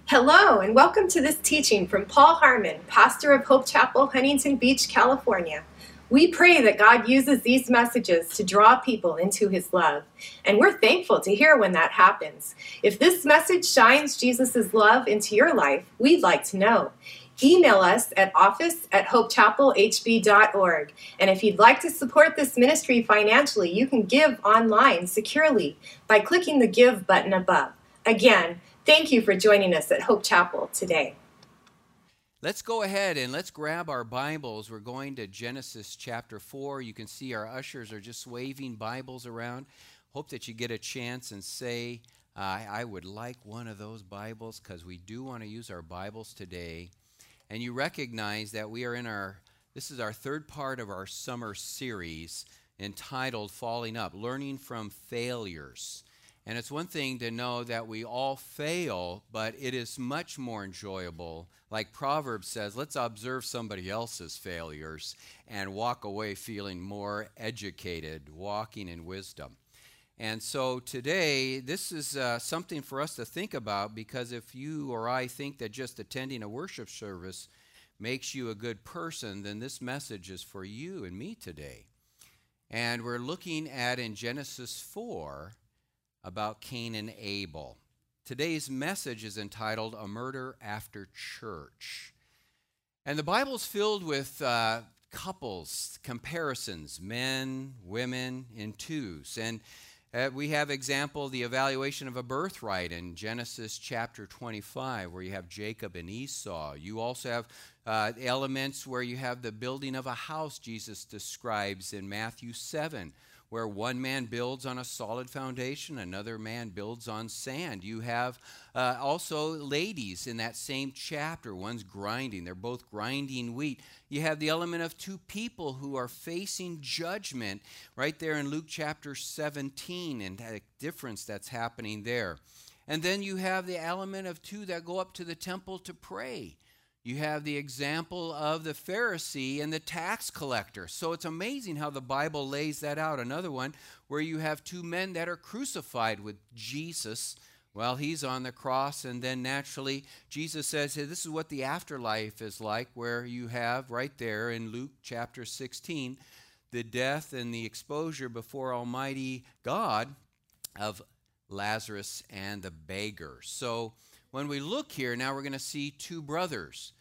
Hello, and welcome to this teaching from Paul Harmon, pastor of Hope Chapel, Huntington Beach, California. We pray that God uses these messages to draw people into his love, and we're thankful to hear when that happens. If this message shines Jesus' love into your life, we'd like to know. Email us at office@hopechapelhb.org. And if you'd like to support this ministry financially, you can give online securely by clicking the Give button above. Again, thank you for joining us at Hope Chapel today. Let's go ahead and let's grab our Bibles. We're going to Genesis chapter 4. You can see our ushers are just waving Bibles around. Hope that you get a chance and say, I would like one of those Bibles, because we do want to use our Bibles today. And you recognize that we are this is our third part of our summer series entitled Falling Up, Learning from Failures. And it's one thing to know that we all fail, but it is much more enjoyable. Like Proverbs says, let's observe somebody else's failures and walk away feeling more educated, walking in wisdom. And so today, this is something for us to think about, because if you or I think that just attending a worship service makes you a good person, then this message is for you and me today. And we're looking at in Genesis 4 about Cain and Abel. Today's message is entitled A Murder After Church. And the Bible's filled with couples, comparisons, men, women in twos. And we have example, the evaluation of a birthright in Genesis chapter 25, where you have Jacob and Esau. You also have elements where you have the building of a house Jesus describes in Matthew 7, where one man builds on a solid foundation, another man builds on sand. You have also ladies in that same chapter. One's grinding. They're both grinding wheat. You have the element of two people who are facing judgment right there in Luke chapter 17, and the difference that's happening there. And then you have the element of two that go up to the temple to pray. You have the example of the Pharisee and the tax collector. So it's amazing how the Bible lays that out. Another one where you have two men that are crucified with Jesus while he's on the cross. And then naturally, Jesus says, hey, this is what the afterlife is like, where you have right there in Luke chapter 16, the death and the exposure before Almighty God of Lazarus and the beggar. So when we look here, now we're going to see two brothers,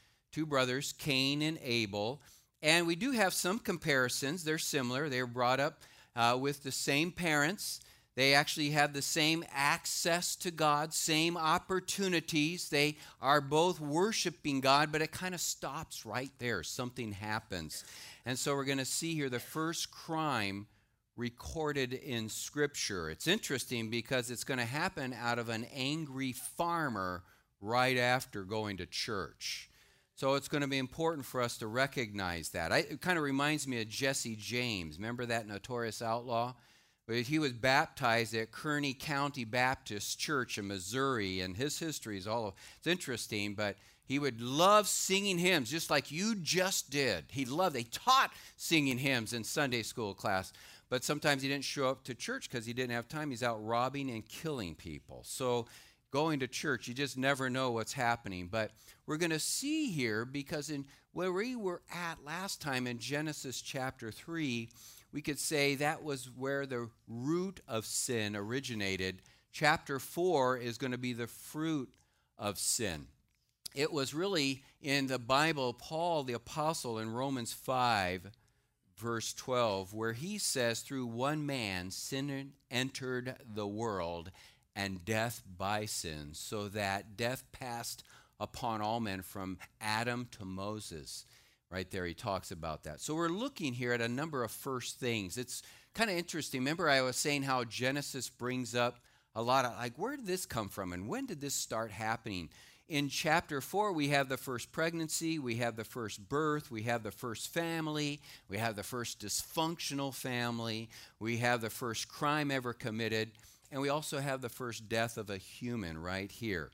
Cain and Abel. And we do have some comparisons. They're similar. They were brought up with the same parents. They actually have the same access to God, same opportunities. They are both worshiping God, but it kind of stops right there. Something happens. And so we're going to see here the first crime recorded in Scripture. It's interesting because it's going to happen out of an angry farmer right after going to church. So it's going to be important for us to recognize that. It kind of reminds me of Jesse James. Remember that notorious outlaw? He was baptized at Kearney County Baptist Church in Missouri, and his history is it's interesting, but he would love singing hymns just like you just did. They taught singing hymns in Sunday school class. But sometimes he didn't show up to church because he didn't have time. He's out robbing and killing people. So going to church, you just never know what's happening. But we're going to see here, because in where we were at last time in Genesis chapter 3, we could say that was where the root of sin originated. Chapter 4 is going to be the fruit of sin. It was really in the Bible, Paul the apostle in Romans 5, verse 12, where he says, through one man sin entered the world, and death by sin, so that death passed upon all men from Adam to Moses. Right there he talks about that. So we're looking here at a number of first things. It's kind of interesting. Remember I was saying how Genesis brings up a lot of, like, where did this come from and when did this start happening? In chapter 4, we have the first pregnancy, we have the first birth, we have the first family, we have the first dysfunctional family, we have the first crime ever committed, and we also have the first death of a human right here.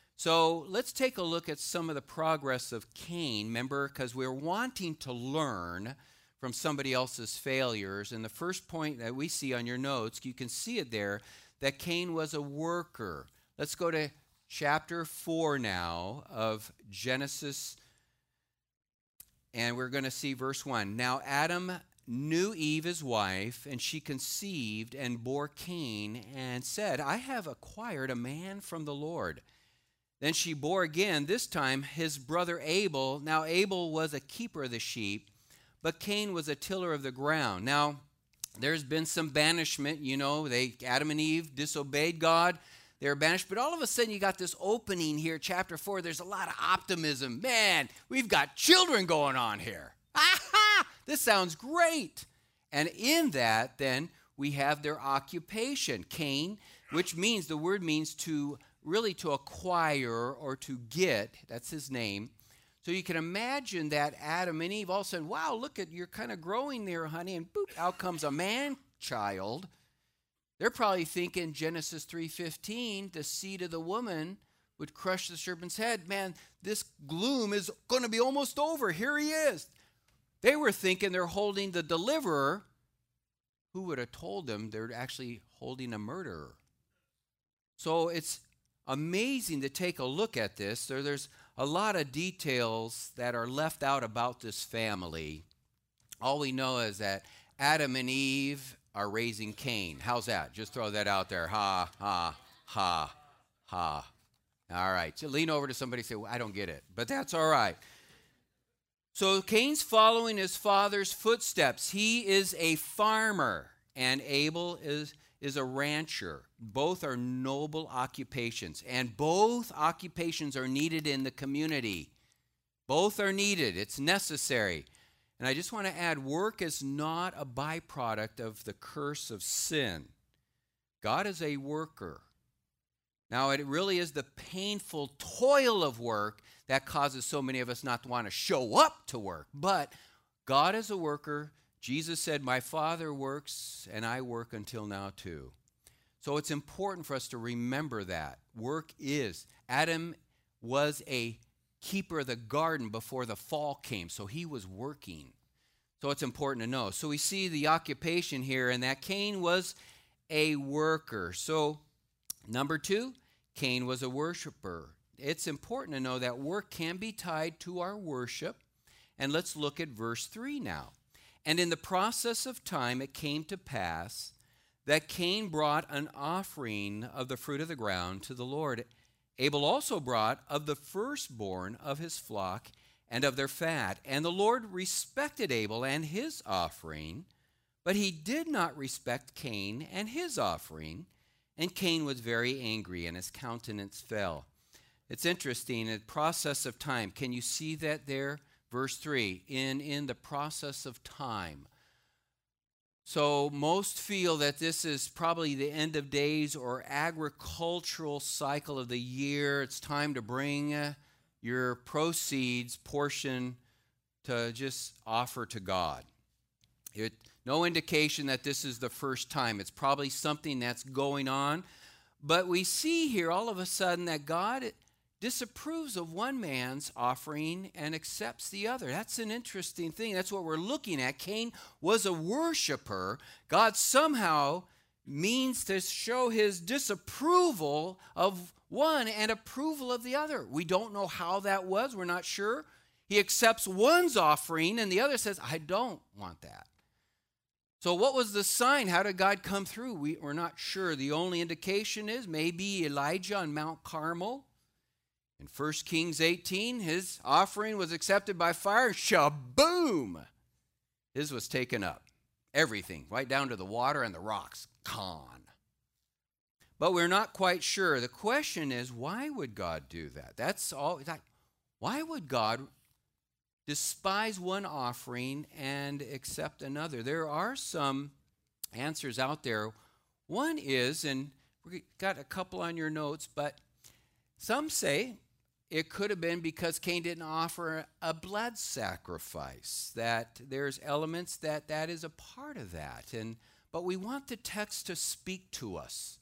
So let's take a look at some of the progress of Cain, remember, because we're wanting to learn from somebody else's failures. And the first point that we see on your notes, you can see it there, that Cain was a worker. Let's go to chapter 4 now of Genesis, and we're going to see verse 1. Now Adam knew Eve his wife, and she conceived and bore Cain, and said, I have acquired a man from the Lord. Then she bore again, this time his brother Abel. Now Abel was a keeper of the sheep, but Cain was a tiller of the ground. Now there's been some banishment, Adam and Eve disobeyed God. They were banished, but all of a sudden you got this opening here, chapter 4. There's a lot of optimism. Man, we've got children going on here. Aha! This sounds great. And in that, then, we have their occupation. Cain, which means, the word means to acquire or to get. That's his name. So you can imagine that Adam and Eve all of a sudden, wow, look at, you're kind of growing there, honey, and boop, out comes a man-child. They're probably thinking Genesis 3:15, the seed of the woman would crush the serpent's head. Man, this gloom is going to be almost over. Here he is. They were thinking they're holding the deliverer. Who would have told them they're actually holding a murderer? So it's amazing to take a look at this. There's a lot of details that are left out about this family. All we know is that Adam and Eve are raising Cain. How's that? Just throw that out there. Ha, ha, ha, ha. All right. So lean over to somebody and say, well, I don't get it. But that's all right. So Cain's following his father's footsteps. He is a farmer, and Abel is a rancher. Both are noble occupations, and both occupations are needed in the community. Both are needed. It's necessary. And I just want to add, work is not a byproduct of the curse of sin. God is a worker. Now, it really is the painful toil of work that causes so many of us not to want to show up to work. But God is a worker. Jesus said, my Father works, and I work until now too. So it's important for us to remember that. Work is. Adam was a keeper of the garden before the fall came, so he was working. So it's important to know. So we see the occupation here, and that Cain was a worker. So number 2, Cain was a worshiper. It's important to know that work can be tied to our worship. And let's look at verse 3 now. And in the process of time it came to pass that Cain brought an offering of the fruit of the ground to the Lord. Abel also brought of the firstborn of his flock and of their fat. And the Lord respected Abel and his offering, but he did not respect Cain and his offering. And Cain was very angry, and his countenance fell. It's interesting, the process of time. Can you see that there? Verse 3, in the process of time. So most feel that this is probably the end of days or agricultural cycle of the year. It's time to bring your proceeds portion to just offer to God. No indication that this is the first time. It's probably something that's going on. But we see here all of a sudden that God disapproves of one man's offering and accepts the other. That's an interesting thing. That's what we're looking at. Cain was a worshiper. God somehow means to show his disapproval of one and approval of the other. We don't know how that was. We're not sure. He accepts one's offering and the other says, I don't want that. So what was the sign? How did God come through? We're not sure. The only indication is maybe Elijah on Mount Carmel. In 1 Kings 18, his offering was accepted by fire. Shaboom! His was taken up. Everything, right down to the water and the rocks, gone. But we're not quite sure. The question is, why would God do that? That's all. Why would God despise one offering and accept another? There are some answers out there. One is, and we got a couple on your notes, but some say it could have been because Cain didn't offer a blood sacrifice, that there's elements that is a part of that. But we want the text to speak to us.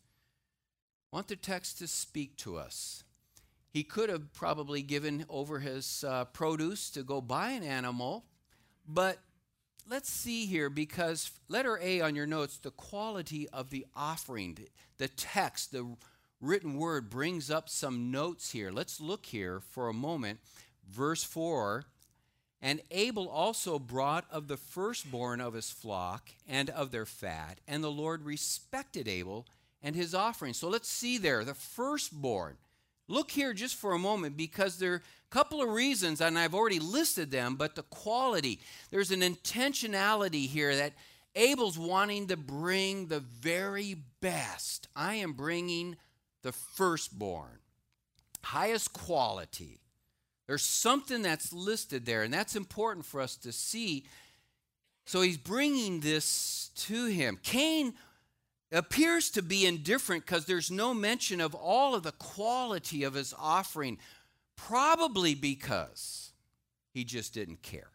He could have probably given over his produce to go buy an animal, but let's see here, because letter A on your notes, the quality of the offering, the text, the written word brings up some notes here. Let's look here for a moment. Verse 4, and Abel also brought of the firstborn of his flock and of their fat, and the Lord respected Abel and his offering. So let's see there, the firstborn. Look here just for a moment, because there are a couple of reasons, and I've already listed them, but the quality. There's an intentionality here that Abel's wanting to bring the very best. I am bringing the firstborn, highest quality. There's something that's listed there, and that's important for us to see. So he's bringing this to him. Cain appears to be indifferent because there's no mention of all of the quality of his offering, probably because he just didn't care.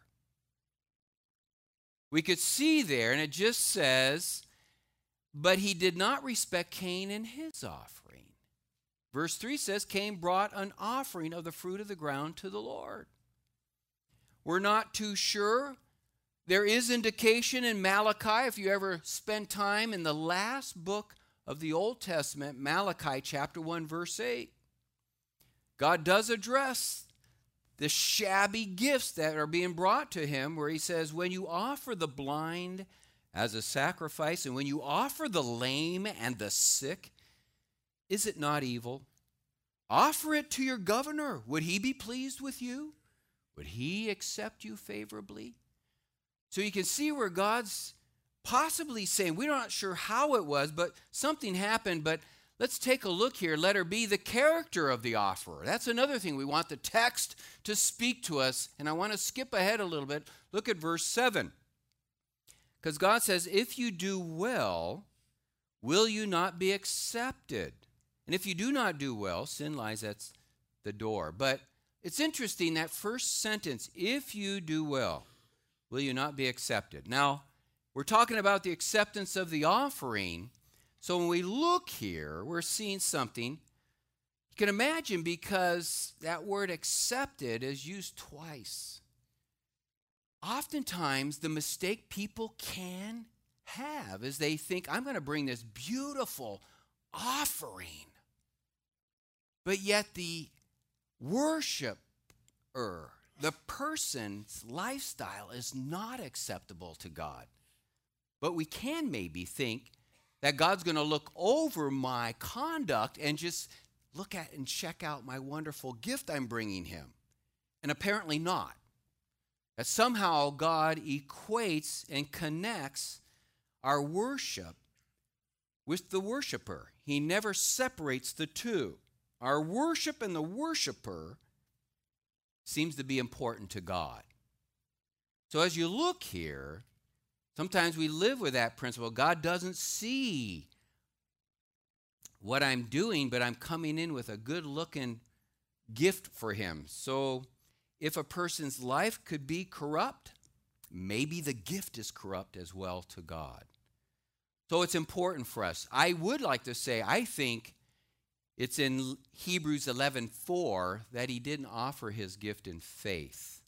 We could see there, and it just says, but he did not respect Cain and his offering. Verse 3 says, Cain brought an offering of the fruit of the ground to the Lord. We're not too sure. There is indication in Malachi, if you ever spend time in the last book of the Old Testament, Malachi chapter 1, verse 8. God does address the shabby gifts that are being brought to him, where he says, when you offer the blind as a sacrifice, and when you offer the lame and the sick, is it not evil? Offer it to your governor. Would he be pleased with you? Would he accept you favorably? So you can see where God's possibly saying, we're not sure how it was, but something happened. But let's take a look here. Letter B, the character of the offerer. That's another thing. We want the text to speak to us. And I want to skip ahead a little bit. Look at verse 7. Because God says, if you do well, will you not be accepted? And if you do not do well, sin lies at the door. But it's interesting, that first sentence, if you do well, will you not be accepted? Now, we're talking about the acceptance of the offering. So when we look here, we're seeing something. You can imagine, because that word accepted is used twice. Oftentimes, the mistake people can have is they think, I'm going to bring this beautiful offering. But yet the worshiper, the person's lifestyle is not acceptable to God. But we can maybe think that God's going to look over my conduct and just look at and check out my wonderful gift I'm bringing him. And apparently not. That somehow God equates and connects our worship with the worshiper. He never separates the two. Our worship and the worshiper seems to be important to God. So as you look here, sometimes we live with that principle. God doesn't see what I'm doing, but I'm coming in with a good-looking gift for him. So if a person's life could be corrupt, maybe the gift is corrupt as well to God. So it's important for us. I would like to say, I think it's in Hebrews 11:4 that he didn't offer his gift in faith.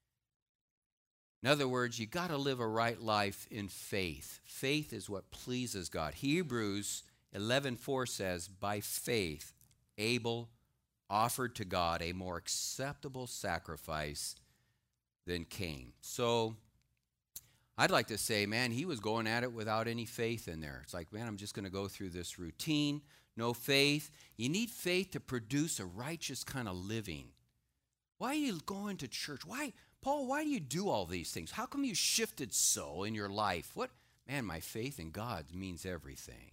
In other words, you got to live a right life in faith. Faith is what pleases God. Hebrews 11:4 says, by faith, Abel offered to God a more acceptable sacrifice than Cain. So I'd like to say, man, he was going at it without any faith in there. It's like, man, I'm just going to go through this routine. No faith. You need faith to produce a righteous kind of living. Why are you going to church? Why, Paul, why do you do all these things? How come you shifted so in your life? What? Man, my faith in God means everything.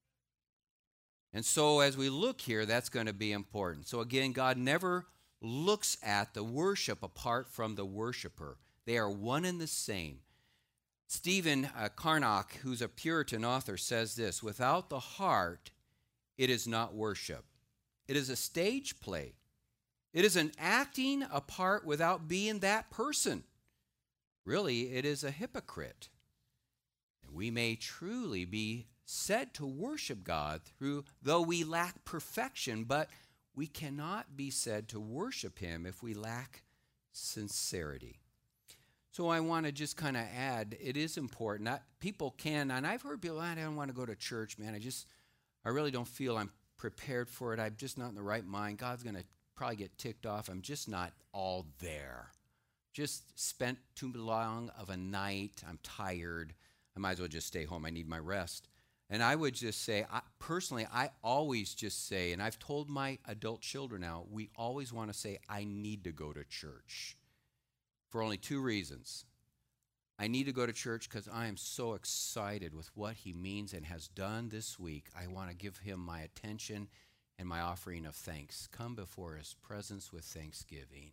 And so as we look here, that's going to be important. So again, God never looks at the worship apart from the worshiper. They are one and the same. Stephen Carnock, who's a Puritan author, says this, without the heart, it is not worship. It is a stage play. It is an acting a part without being that person. Really, it is a hypocrite. And we may truly be said to worship God though we lack perfection, but we cannot be said to worship him if we lack sincerity. So I want to just kind of add, it is important. People can, and I've heard people, I don't want to go to church, man. I really don't feel I'm prepared for it. I'm just not in the right mind. God's going to probably get ticked off. I'm just not all there. Just spent too long of a night. I'm tired. I might as well just stay home. I need my rest. And I would just say, personally, I always just say, and I've told my adult children now, we always want to say, I need to go to church for only two reasons. I need to go to church because I am so excited with what he means and has done this week. I want to give him my attention and my offering of thanks. Come before his presence with thanksgiving.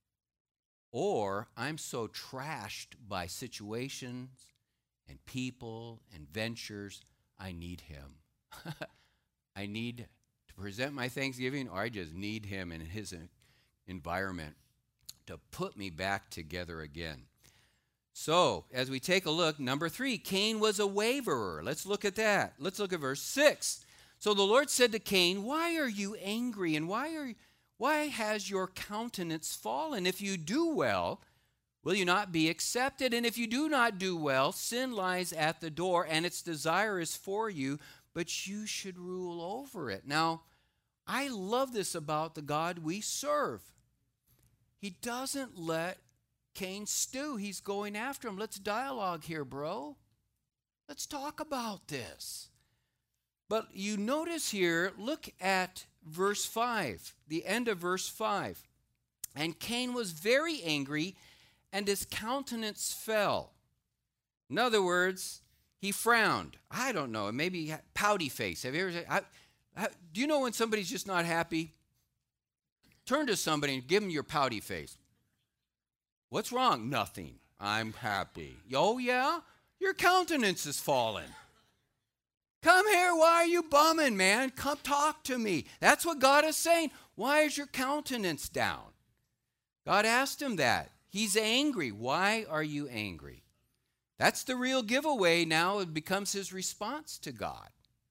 Or I'm so trashed by situations and people and ventures, I need him. I need to present my thanksgiving, or I just need him in his environment to put me back together again. So, as we take a look, number 3, Cain was a waverer. Let's look at that. Let's look at verse 6. So the Lord said to Cain, why are you angry, and why has your countenance fallen? If you do well, will you not be accepted? And if you do not do well, sin lies at the door, and its desire is for you, but you should rule over it. Now, I love this about the God we serve. He doesn't let Cain stew. He's going after him. Let's dialogue here, bro. Let's talk about this. But you notice here, look at verse 5, the end of verse 5. And Cain was very angry, and his countenance fell. In other words, he frowned. I don't know, maybe he had pouty face. Have you ever do you know when somebody's just not happy? Turn to somebody and give them your pouty face. What's wrong? Nothing. I'm happy. Oh, yeah? Your countenance is fallen. Come here. Why are you bumming, man? Come talk to me. That's what God is saying. Why is your countenance down? God asked him that. He's angry. Why are you angry? That's the real giveaway now. It becomes his response to God.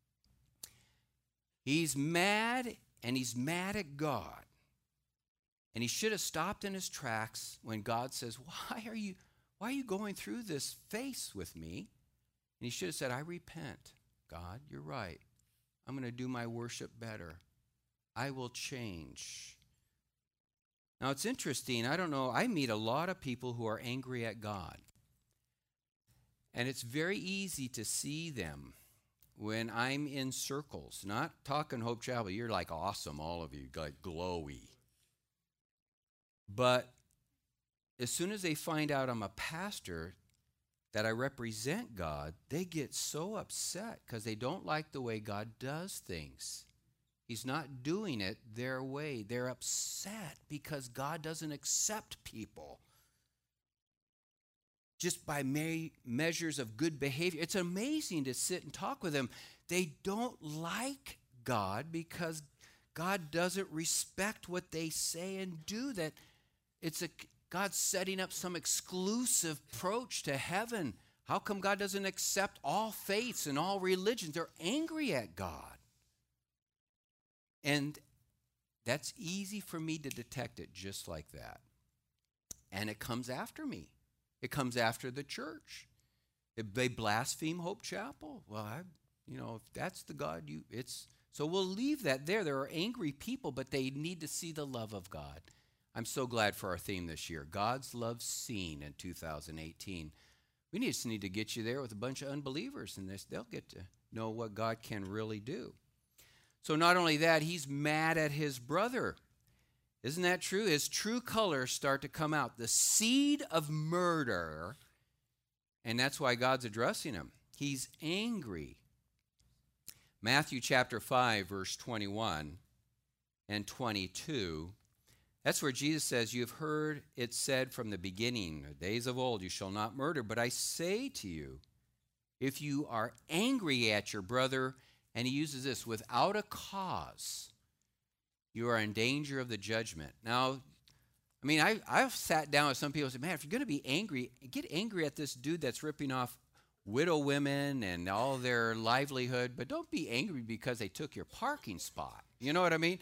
He's mad, and he's mad at God. And he should have stopped in his tracks when God says, why are you going through this face with me? And he should have said, I repent. God, you're right. I'm going to do my worship better. I will change. Now, it's interesting. I don't know. I meet a lot of people who are angry at God. And it's very easy to see them when I'm in circles. Not talking Hope Chapel. You're like awesome, all of you, like glowy. But as soon as they find out I'm a pastor, that I represent God, they get so upset because they don't like the way God does things. He's not doing it their way. They're upset because God doesn't accept people just by measures of good behavior. It's amazing to sit and talk with them. They don't like God because God doesn't respect what they say and do. That God's setting up some exclusive approach to heaven. How come God doesn't accept all faiths and all religions? They're angry at God. And that's easy for me to detect it just like that. And it comes after me. It comes after the church. They blaspheme Hope Chapel. Well, if that's the God so we'll leave that there. There are angry people, but they need to see the love of God. I'm so glad for our theme this year, God's love seen in 2018. We just need to get you there with a bunch of unbelievers, and they'll get to know what God can really do. So not only that, he's mad at his brother. Isn't that true? His true colors start to come out. The seed of murder, and that's why God's addressing him. He's angry. Matthew chapter 5, verse 21 and 22. That's where Jesus says, you've heard it said from the beginning, the days of old, you shall not murder. But I say to you, if you are angry at your brother, and he uses this, without a cause, you are in danger of the judgment. Now, I've sat down with some people and said, man, if you're going to be angry, get angry at this dude that's ripping off widow women and all their livelihood, but don't be angry because they took your parking spot. You know what I mean?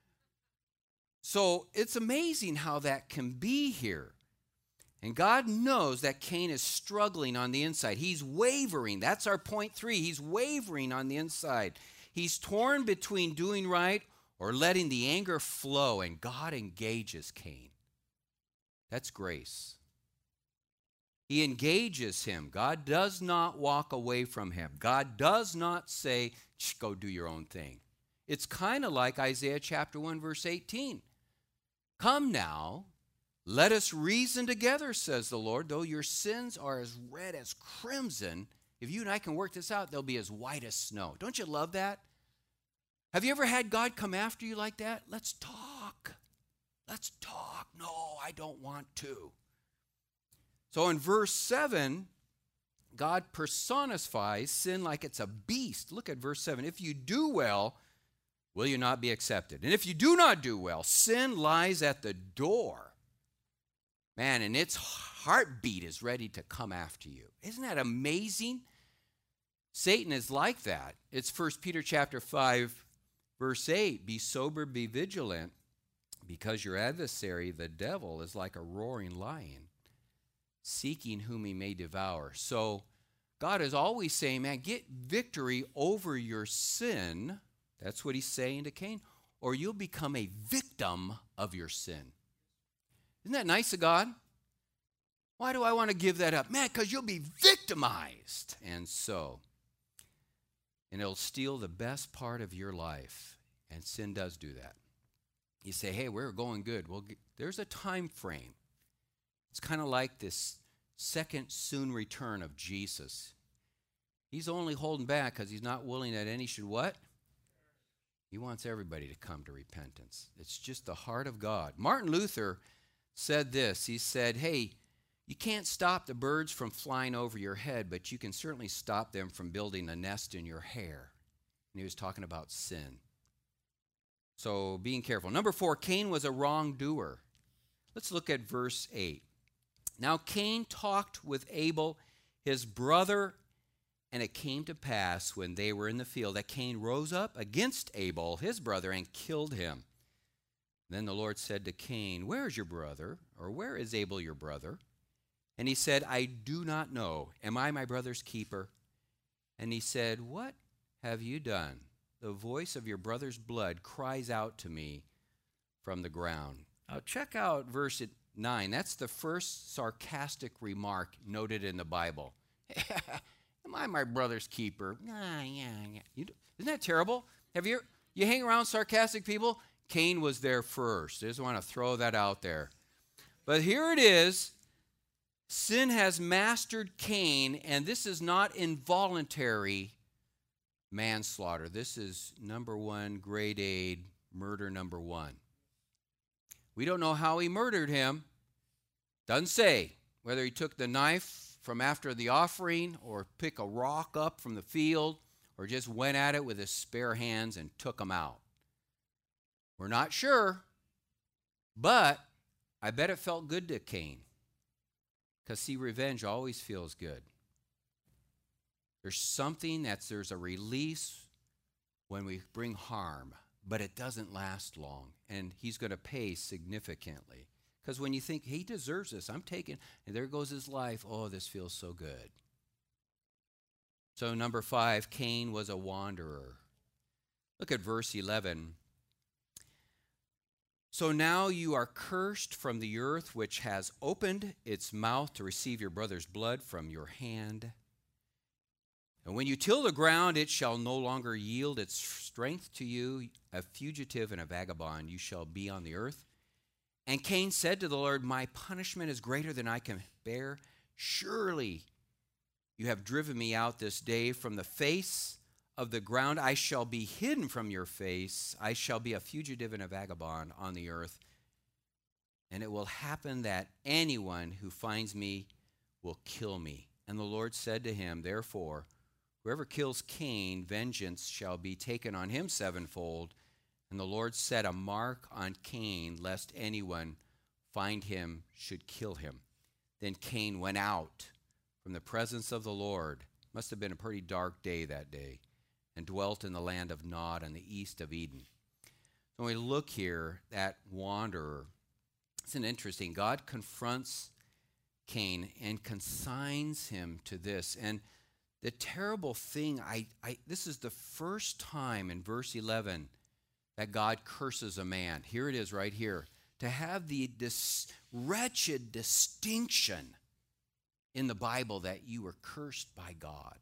So it's amazing how that can be here. And God knows that Cain is struggling on the inside. He's wavering. That's our point 3. He's wavering on the inside. He's torn between doing right or letting the anger flow, and God engages Cain. That's grace. He engages him. God does not walk away from him. God does not say, go do your own thing. It's kind of like Isaiah chapter 1, verse 18. Come now, let us reason together, says the Lord. Though your sins are as red as crimson, if you and I can work this out, they'll be as white as snow. Don't you love that? Have you ever had God come after you like that? Let's talk. Let's talk. No, I don't want to. So in verse 7, God personifies sin like it's a beast. Look at verse 7. If you do well, will you not be accepted? And if you do not do well, sin lies at the door. Man, and its heartbeat is ready to come after you. Isn't that amazing? Satan is like that. It's 1 Peter chapter 5, verse 8. Be sober, be vigilant, because your adversary, the devil, is like a roaring lion, seeking whom he may devour. So God is always saying, man, get victory over your sin. That's what he's saying to Cain. Or you'll become a victim of your sin. Isn't that nice of God? Why do I want to give that up? Man, because you'll be victimized. And it'll steal the best part of your life. And sin does do that. You say, hey, we're going good. Well, there's a time frame. It's kind of like this second soon return of Jesus. He's only holding back because he's not willing that any should what? He wants everybody to come to repentance. It's just the heart of God. Martin Luther said this. He said, hey, you can't stop the birds from flying over your head, but you can certainly stop them from building a nest in your hair. And he was talking about sin. So being careful. Number 4, Cain was a wrongdoer. Let's look at verse 8. Now Cain talked with Abel, his brother, and it came to pass when they were in the field that Cain rose up against Abel, his brother, and killed him. Then the Lord said to Cain, where is your brother? Or where is Abel your brother? And he said, I do not know. Am I my brother's keeper? And he said, what have you done? The voice of your brother's blood cries out to me from the ground. Now check out verse 9. That's the first sarcastic remark noted in the Bible. Am I my brother's keeper? Isn't that terrible? You hang around sarcastic people? Cain was there first. I just want to throw that out there. But here it is. Sin has mastered Cain, and this is not involuntary manslaughter. This is number 1, grade A, murder number 1. We don't know how he murdered him. Doesn't say whether he took the knife from after the offering or pick a rock up from the field or just went at it with his spare hands and took him out. We're not sure, but I bet it felt good to Cain. Because, see, revenge always feels good. There's a release when we bring harm, but it doesn't last long, and he's going to pay significantly. Because when you think, he deserves this, I'm taking, and there goes his life, oh, this feels so good. So number 5, Cain was a wanderer. Look at verse 11. So now you are cursed from the earth, which has opened its mouth to receive your brother's blood from your hand. And when you till the ground, it shall no longer yield its strength to you. A fugitive and a vagabond you shall be on the earth. And Cain said to the Lord, my punishment is greater than I can bear. Surely you have driven me out this day from the face of the ground. I shall be hidden from your face. I shall be a fugitive and a vagabond on the earth. And it will happen that anyone who finds me will kill me. And the Lord said to him, therefore, whoever kills Cain, vengeance shall be taken on him sevenfold. And the Lord set a mark on Cain, lest anyone find him should kill him. Then Cain went out from the presence of the Lord. Must have been a pretty dark day that day. And dwelt in the land of Nod on the east of Eden. So when we look here, that wanderer, it's an interesting. God confronts Cain and consigns him to this. And The terrible thing, this is the first time in verse 11 that God curses a man. Here it is right here. To have this wretched distinction in the Bible that you were cursed by God.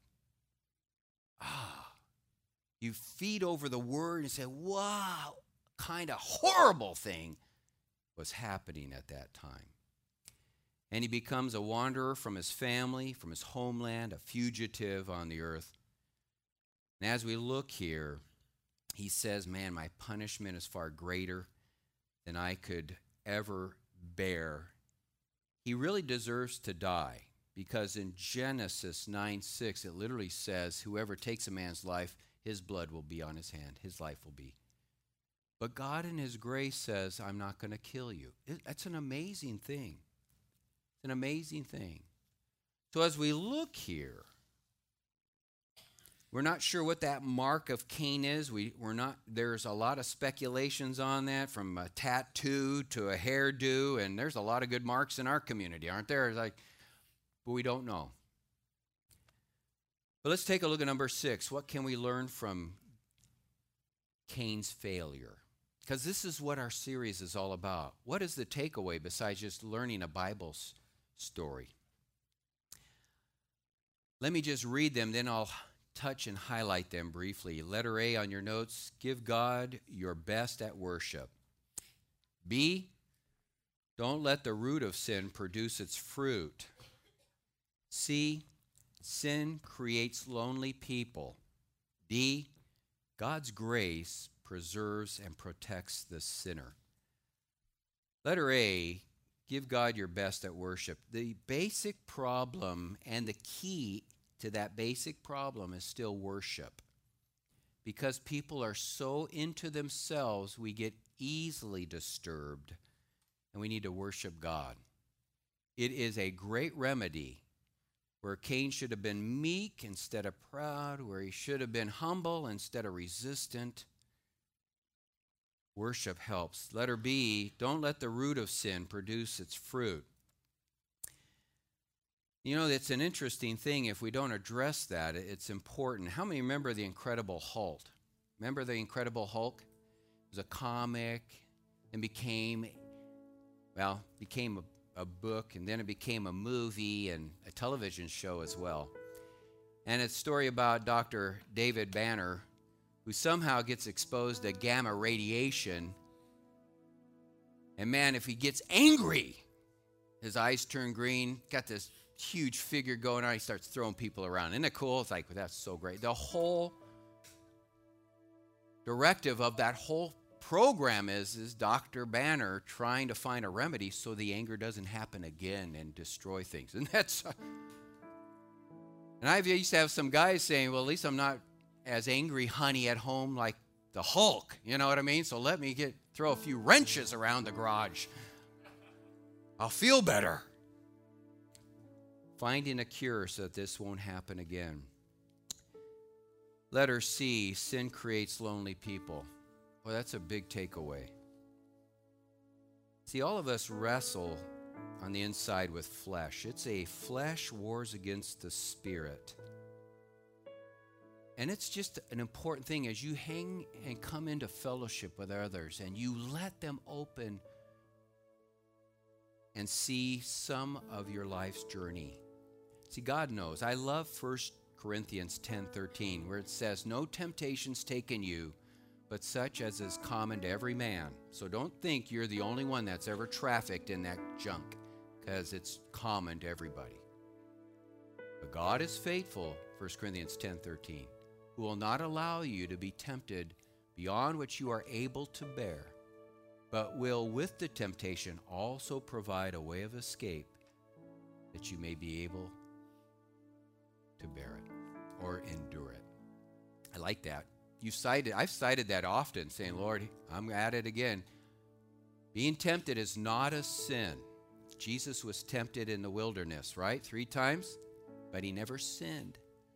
You feed over the word and say, wow, kind of horrible thing was happening at that time. And he becomes a wanderer from his family, from his homeland, a fugitive on the earth. And as we look here, he says, man, my punishment is far greater than I could ever bear. He really deserves to die, because in Genesis 9:6, it literally says, whoever takes a man's life, his blood will be on his hand, his life will be. But God in his grace says, I'm not going to kill you. That's an amazing thing. It's an amazing thing. So as we look here, we're not sure what that mark of Cain is. We're not. There's a lot of speculations on that, from a tattoo to a hairdo, and there's a lot of good marks in our community, aren't there? But we don't know. But let's take a look at number 6. What can we learn from Cain's failure? Because this is what our series is all about. What is the takeaway besides just learning a Bible story? Let me just read them, then I'll touch and highlight them briefly. Letter A on your notes, give God your best at worship. B, don't let the root of sin produce its fruit. C, sin creates lonely people. D, God's grace preserves and protects the sinner. Letter A, give God your best at worship. The basic problem and the key to that basic problem is still worship. Because people are so into themselves, we get easily disturbed, and we need to worship God. It is a great remedy where Cain should have been meek instead of proud, where he should have been humble instead of resistant. Worship helps. Letter B, don't let the root of sin produce its fruit. You know, it's an interesting thing. If we don't address that, it's important. How many remember the Incredible Hulk? Remember the Incredible Hulk? It was a comic and became a book, and then it became a movie and a television show as well. And it's a story about Dr. David Banner, who somehow gets exposed to gamma radiation. And man, if he gets angry, his eyes turn green, got this huge figure going on, he starts throwing people around. Isn't it cool? It's like, well, that's so great. The whole directive of that whole program is Dr. Banner trying to find a remedy so the anger doesn't happen again and destroy things. And I used to have some guys saying, well, at least I'm not as angry honey at home like the Hulk, you know what I mean? So let me throw a few wrenches around the garage. I'll feel better. Finding a cure so that this won't happen again. Letter C, sin creates lonely people. Well, that's a big takeaway. See, all of us wrestle on the inside with flesh. It's a flesh wars against the spirit. And it's just an important thing as you hang and come into fellowship with others and you let them open and see some of your life's journey. See, God knows. I love 1 Corinthians 10:13, where it says, no temptation's taken you, but such as is common to every man. So don't think you're the only one that's ever trafficked in that junk, because it's common to everybody. But God is faithful, 1 Corinthians 10:13, who will not allow you to be tempted beyond what you are able to bear, but will with the temptation also provide a way of escape that you may be able to bear it or endure it. I like that. I've cited that often, saying, Lord, I'm at it again. Being tempted is not a sin. Jesus was tempted in the wilderness, right? 3 times, but he never sinned.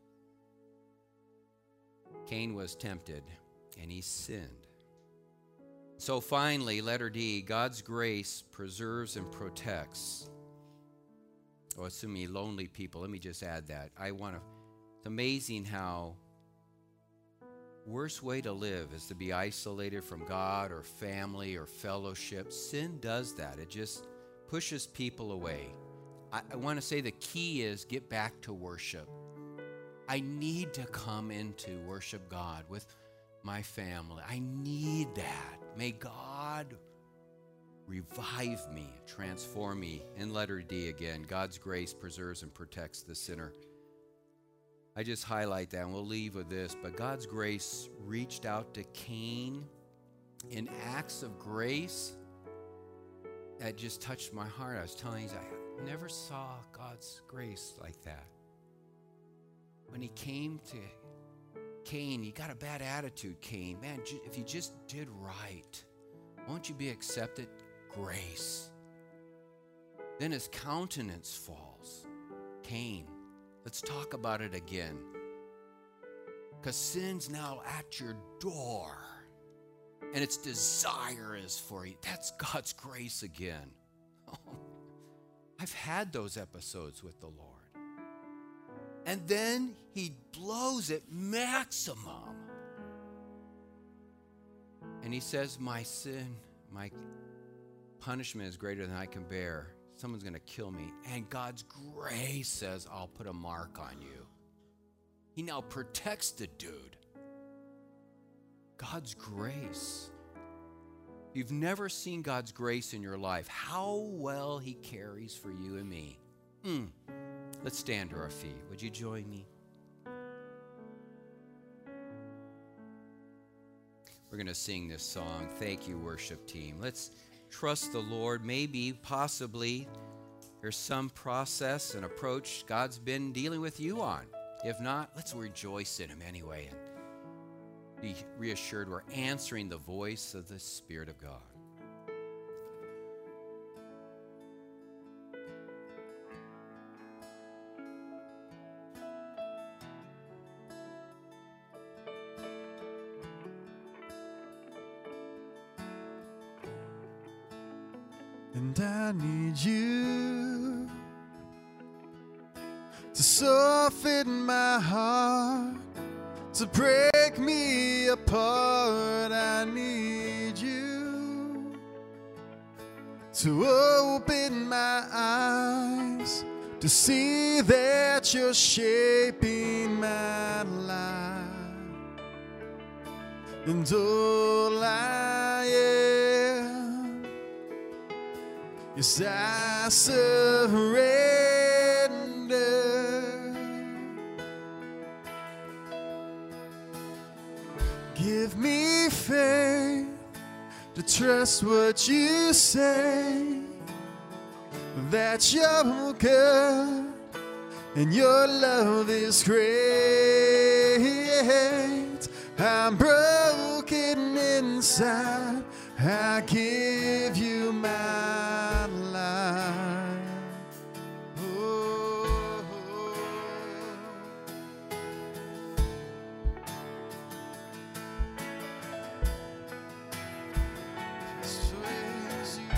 Cain was tempted, and he sinned. So finally, letter D, God's grace preserves and protects. Oh, assuming lonely people, let me just add that. It's amazing how worst way to live is to be isolated from God or family or fellowship. Sin does that. It just pushes people away. I want to say the key is get back to worship. I need to come into worship God with my family. I need that. May God revive me, transform me. In letter D again, God's grace preserves and protects the sinner. I just highlight that, and we'll leave with this. But God's grace reached out to Cain in acts of grace that just touched my heart. I was telling you, I never saw God's grace like that. When he came to Cain, you got a bad attitude, Cain. Man, if you just did right, won't you be accepted? Grace. Then his countenance falls. Cain, let's talk about it again. Because sin's now at your door. And its desire is for you. That's God's grace again. I've had those episodes with the Lord. And then he blows it maximum. And he says, my sin, my punishment is greater than I can bear. Someone's going to kill me. And God's grace says, I'll put a mark on you. He now protects the dude. God's grace. If you've never seen God's grace in your life, how well he cares for you and me. Let's stand to our feet. Would you join me? We're going to sing this song. Thank you, worship team. Let's trust the Lord. Maybe, possibly, there's some process and approach God's been dealing with you on. If not, let's rejoice in him anyway and be reassured we're answering the voice of the Spirit of God. And I need you to soften my heart, to break me apart. I need you to open my eyes, to see that you're shaping my life. And all I am, yes, I surrender. Give me faith to trust what you say, that you're good and your love is great. I'm broken inside, I give you my life. Oh, praise you.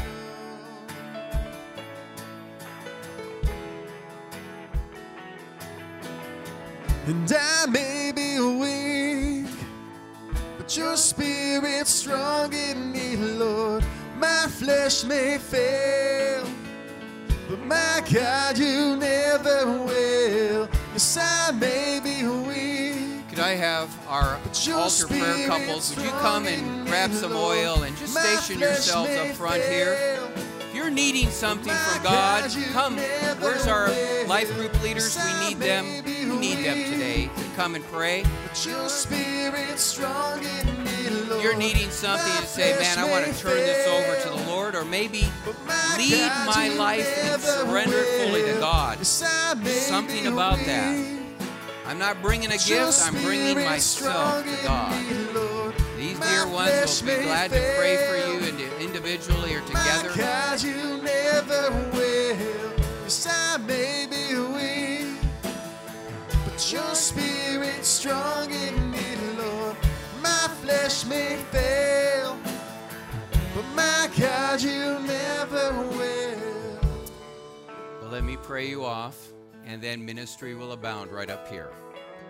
And I may be weak, but your spirit's strong in me, Lord. My flesh may fail, but my God, you never will. Yes, I may be weak. Could I have our altar prayer couples, would you come and grab some oil and just station yourselves up front here? If you're needing something from God, come. Where's our life group leaders? We need them. We need them today to come and pray. Your spirit's strong in me, Lord. You're needing something to say, man, I want to turn this over to the Lord, or maybe lead my life and surrender it fully to God. Something about that. I'm not bringing a gift, I'm bringing myself to God. These dear ones will be glad to pray for you individually or together. My God, you never will. Yes, I may be weak, but your spirit's strong in me, Lord. My flesh may fail, but my God, you never will. Well, let me pray you off, and then ministry will abound right up here.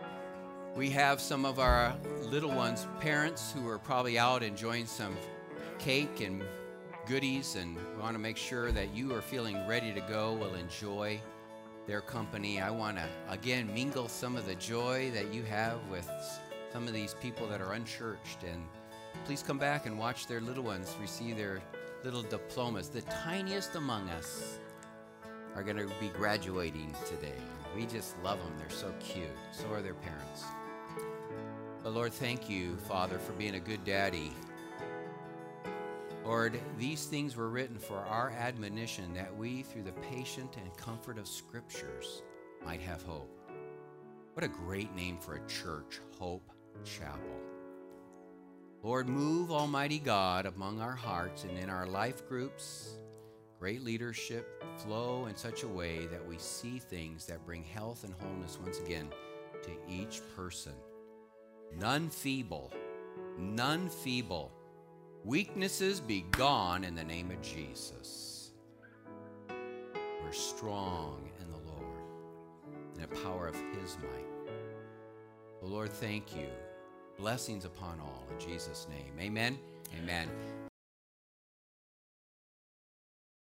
We have some of our little ones' parents who are probably out enjoying some cake and goodies, and we want to make sure that you are feeling ready to go. Will enjoy their company. I want to, again, mingle some of the joy that you have with some of these people that are unchurched. And please come back and watch their little ones receive their little diplomas. The tiniest among us are going to be graduating today. We just love them. They're so cute. So are their parents. But Lord, thank you, Father, for being a good daddy. Lord, these things were written for our admonition, that we, through the patient and comfort of Scriptures, might have hope. What a great name for a church, Hope Chapel. Lord, move, Almighty God, among our hearts and in our life groups. Great leadership flow in such a way that we see things that bring health and wholeness once again to each person. None feeble, none feeble. Weaknesses be gone in the name of Jesus. We're strong in the Lord, in the power of His might. The Lord, thank you. Blessings upon all in Jesus' name. Amen. Amen.